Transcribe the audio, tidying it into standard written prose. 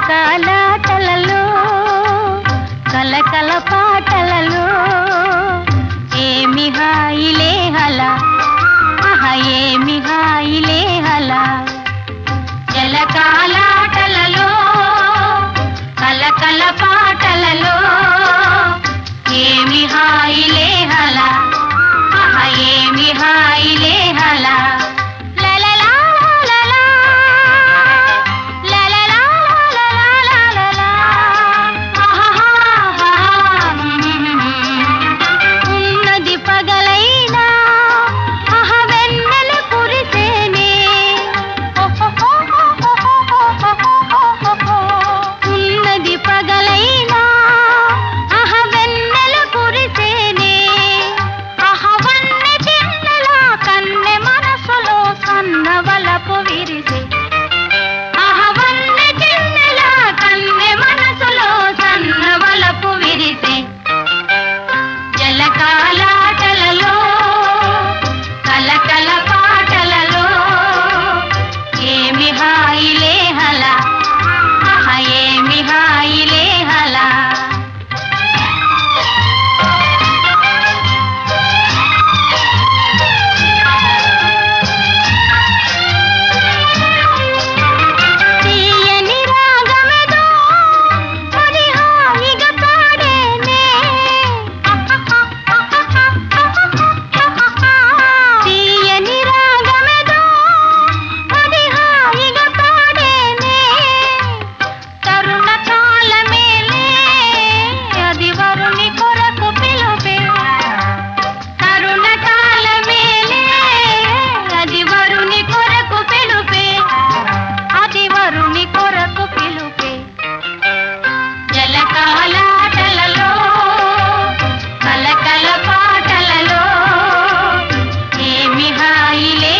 జలకాలాటలలో కలకల పాటలలో ఏమి హాయిలే హలా ఆహా ఏమి హాయిలే హలా జలకాలాటలలో కలకల పాటలలో ఏమి హాయిలే హలా ఆహా ఏమి హాయిలే హలా జలకాలాటలలో కలకల పాటలలో ఏమి హాయిలే హలా ఆహా ఏమి హాయిలే హలా తీయని రాగమేదో అది హాయిగా పాడేనే తీయని రాగమేదో అది హాయిగా పాడేనే తరుణ కాలమేలే అది వరుని కొరకు పిలుపే తరుణ కాలమేలే అది వరుని కొరకు పిలుపే అది వరుని కొరకు పిలుపే జలకాలాటలలో కలకల పాటలలో ఏమి హాయిలే